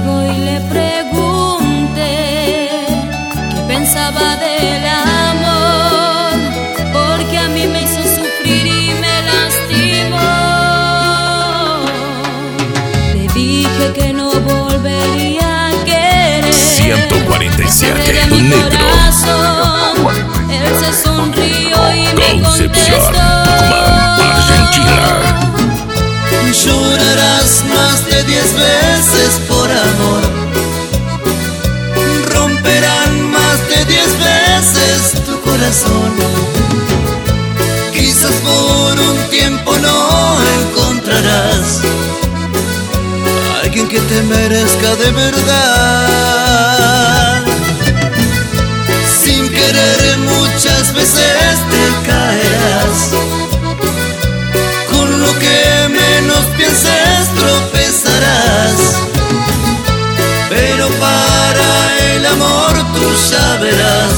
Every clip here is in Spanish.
amigo y le pregunté qué pensaba del amor, porque a mí me hizo sufrir y me lastimó. Le dije que no volvería a querer. 147 Negro. Él se sonrió y me Concepción, contestó: Tucumán, Argentina. Llorarás más de 10 veces por amor. Romperán más de 10 veces tu corazón. Quizás por un tiempo no encontrarás alguien que te merezca de verdad. Sin querer muchas veces te caerás. Con lo que menos pienses tropezarás. Pero para el amor tú ya verás,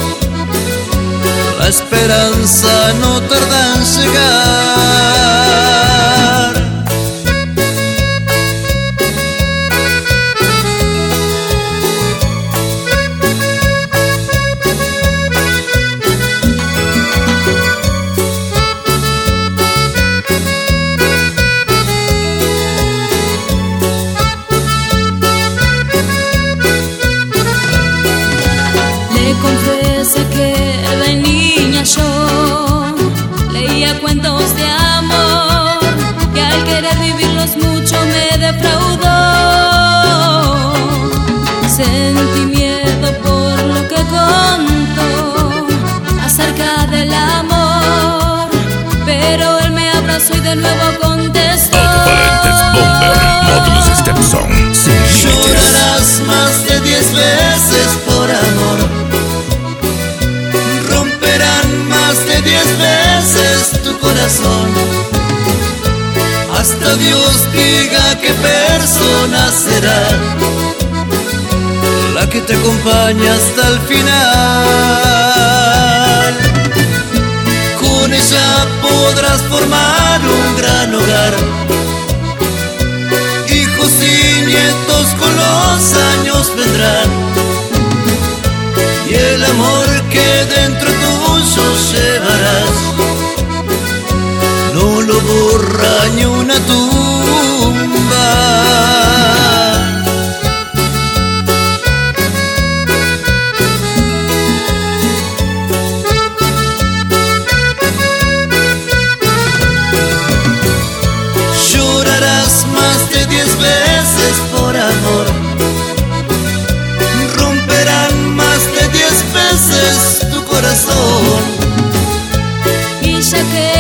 la esperanza no tarda en llegar. Confesé que de niña yo leía cuentos de amor, que al querer vivirlos mucho me defraudó. Sentí miedo por lo que contó acerca del amor, pero él me abrazó y de nuevo contestó: Alto-Valentes Bomber, Módulos Stepson, sin límites. Llorarás más de 10 veces por amor. Más de 10 veces tu corazón. Hasta Dios diga qué persona será la que te acompaña hasta el final. Con ella podrás formar un gran hogar. Hijos y nietos con los años vendrán. Y el amor que dentro tuyo llevarás no lo borra ni una tumba. Llorarás más de 10 veces por amor. Romperán más de 10 veces tu corazón. Y ya que